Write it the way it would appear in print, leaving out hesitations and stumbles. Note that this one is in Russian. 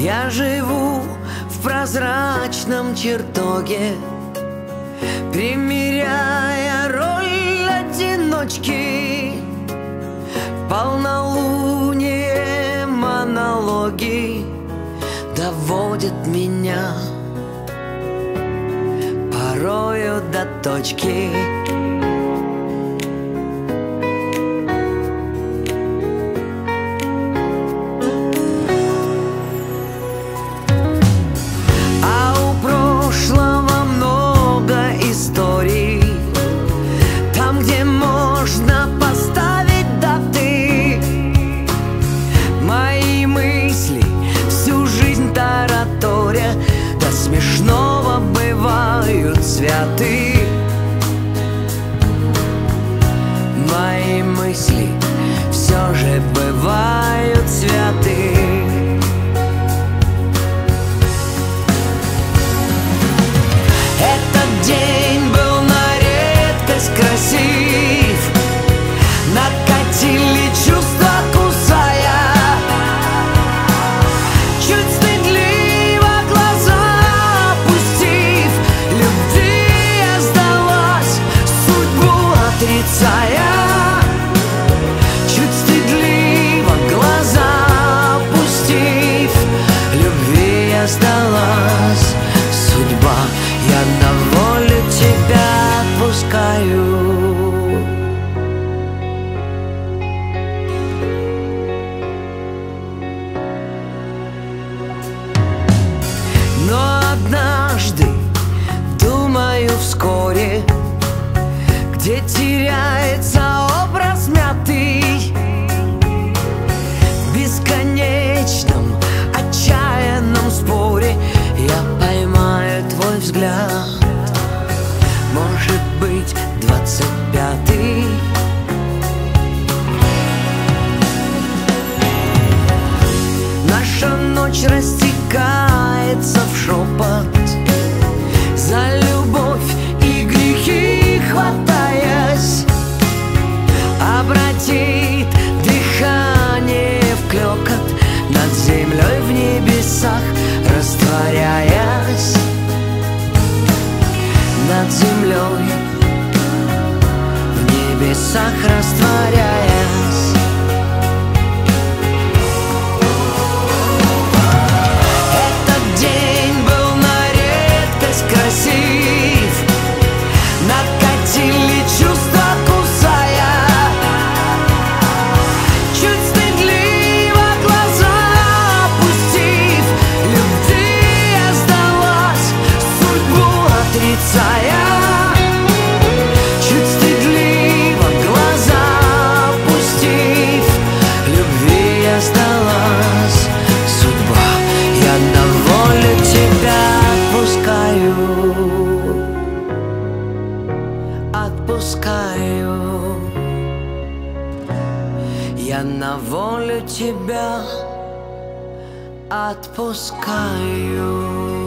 Я живу в прозрачном чертоге, примеряя роль одиночки. Полнолуние монологи доводят меня порою до точки. Там, где можно поставить даты, мои мысли всю жизнь тараторя до смешного бывают святы. Мои мысли все же бывают святы. Этот день был на редкость красив, накатили чувства, кусая. Чуть стыдливо глаза опустив, любви я сдалась, судьбу отрицая. Чуть стыдливо глаза опустив, любви я сдалась, судьба, я на волю тебя отпускаю. Но однажды, думаю, вскоре, где теряется образ мятый, в бесконечном отчаянном споре я поймаю твой взгляд. Может быть, 25-й. Наша ночь растекается в шепот, за любовь и грехи хватаясь, обратит дыхание в клёкот, над землей в небесах растворяясь. Над землей в небесах растворяясь. Этот день был на редкость красив, накатили чувства, кусая. Чуть стыдливо глаза опустив, любви я сдалась, судьбу отрицая. Чуть стыдливо глаза опустив, любви я сдалась, судьба, я на волю тебя отпускаю. Я на волю тебя отпускаю.